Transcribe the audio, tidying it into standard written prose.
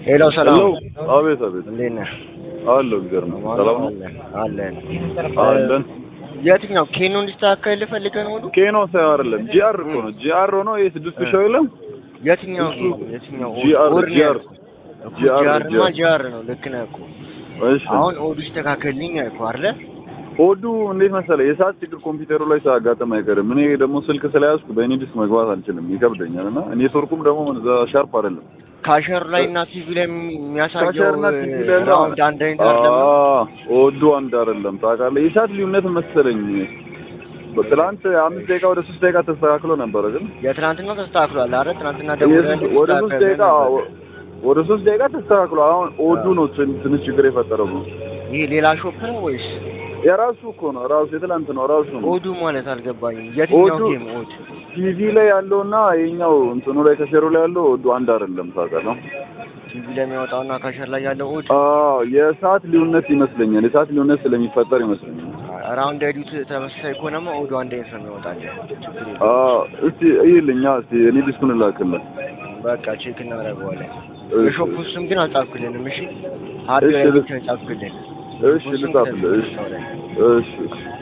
ሄሎ ሰላም አቤት አቤት እንዴት ነህ? አለሁ እግዚአብሔር ነው ሰላም ነው አለን የትኛው ኬኖ እንዲስተካከል ፈልገህ ነው? ኬኖ ሳይሆን አይደለም ጂአር እኮ ነው ጂአር ነው ይሄ 6000 የለም የትኛው ጂአር ነው ልክ ነህ እኮ እሺ አሁን ኦዱ ይስተካከልልኝ እኮ አይደል ኦዱ እንዴት መሰለህ የሰዓት ችግር ኮምፒውተሩ ላይ ሳጋጠም አይቀርም እኔ ደግሞ ስልክ ስለያዝኩ በእኔ ዲስክ መግባት አልችልም ይከብደኛልና ኔትወርኩም ደግሞ ሻርፕ አይደለም ካሸር ላይ እና ቲቪ ላይ የሚያሳየው ራውንድ አንድ አይነት አይደለም ኦዱ አንድ አይደለም ታውቃለህ የሰዓት ልዩነት መሰለኝ በትላንት 5 ደቂቃ ወደ 3 ደቂቃ ተስተካክሎ ነበር ግን የትላንትና ተስተካክሏል አይደል ትላንትና ደግሞ ወደ 3 ደቂቃ ወደ 3 ደቂቃ ተስተካክሎ አሁን ኦዱ ነው ትንሽ ችግር የፈጠረው ይሄ ሌላ ሾፕ ነው ወይስ የራሱ እኮ ነው ራሱ የትላንት ነው ራሱ ነው ኦዱ ማለት አልገባኝም የትኛው ጌም ኦዱ ቲቪ ላይ ያለውና የኛው እንትኑ ላይ ከሸሩ ላይ ያለው ኦዱ አንድ አይደለም ታውቃለህ ቲቪ ላይ የሚያወጣውና ካሸር ላይ ያለው ኦዱ የሰዓት ልዩነት ይመስለኛል የሰዓት ልዩነት ስለሚፈጠር ይመስለኛል ራውንድ ኤዲት ተመሳሳይ ከሆነማ ኦዱ አንድ አይነት ነው የሚወጣልህ እስቲ ይልኛ እስቲ እኔ ዲስኩን ላክልህ በቃ ቼክ እናደርገዋለን የሾፑ ስም ግን አልጻፍክልንም እሺ ሃርድዌር ብቻ ጻፍክልን እሺ ልጻፍልህ እሺ